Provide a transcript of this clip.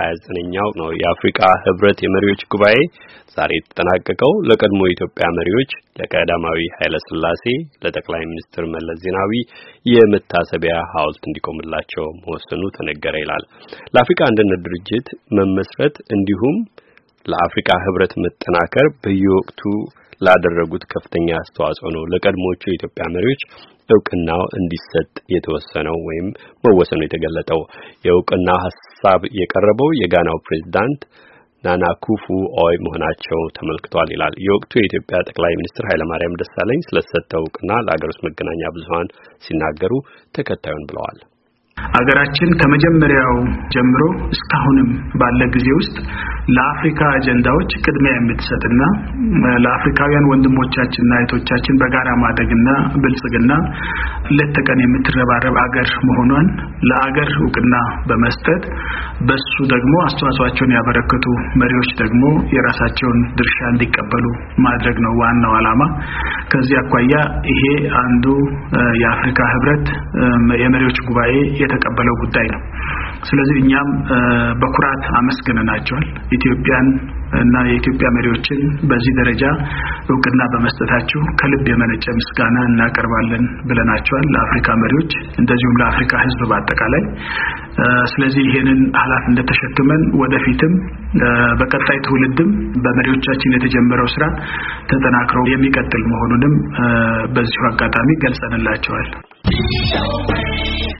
29ኛው ነው የአፍሪካ ህብረት የመሪዎች ጉባኤ ዛሬ ተጠናቀቀው ለቀድሞ የኢትዮጵያ መሪዎች ለቀዳማዊ ኃይለ ሥላሴ ለጠቅላይ ሚኒስትር መለስ ዜናዊ የመታሰቢያ ሐውልት እንዲቆምላቸው መወሰኑ ተነገረ ይላል። ለአፍሪካ አንድነት ድርጅት መመስረት እንዲሁም ለአፍሪካ ህብረት መጠናከር በየወቅቱ ላደረጉት ከፍተኛ አስተዋጽኦ ነው ለቀድሞቹ የኢትዮጵያ መሪዎች እውቅናው እንዲሰጥ የተወሰነው ወይም መወሰኑ የተገለጠው። የእውቅና ሐሳብ የቀረበው የጋናው ፕሬዝዳንት ናና ኩፉ ኦይ መሆናቸው ተመልክቷል ይላል። የወቅቱ የኢትዮጵያ ጠቅላይ ሚኒስትር ኃይለማርያም ደሳለኝ ስለሰጠው እውቅና ለአገር ውስጥ መገናኛ ብዙሃን ሲናገሩ ተከታዩን ብለዋል። አገራችን ከመጀመሪያው ጀምሮ እስካሁንም ባለ ጊዜ ውስጥ ለአፍሪካ አጀንዳዎች ቅድሚያ የምትሰጥና ለአፍሪካውያን ወንድሞቻችንና እህቶቻችን በጋራ ማደግና ብልጽግና ለተቀን የምትረባረብ አገር መሆኗን ለአገር እውቅና በመስጠት በሱ ደግሞ አስተዋጽኦአቸውን ያበረከቱ መሪዎች ደግሞ የራሳቸውን ድርሻ እንዲቀበሉ ማድረግ ነው ዋናው ዓላማ። ከዚህ አኳያ ይሄ አንዱ የአፍሪካ ህብረት የመሪዎች ጉባኤ የተቀበለው ጉዳይ ነው። ስለዚህ እኛም በኩራት አመስግነናቸዋል። ኢትዮጵያን እና የኢትዮጵያ መሪዎችን በዚህ ደረጃ እውቅና በመስጠታቸው ከልብ የመነጨ ምስጋና እናቀርባለን ብለናቸዋል ለአፍሪካ መሪዎች እንደዚሁም ለአፍሪካ ህዝብ በአጠቃላይ። ስለዚህ ይሄንን ኃላፊነት ተሸክመን ወደፊትም በቀጣይ ትውልድም በመሪዎቻችን የተጀመረው ስራ ተጠናክሮ የሚቀጥል መሆኑንም በዚሁ አጋጣሚ ገልጸንላቸዋል።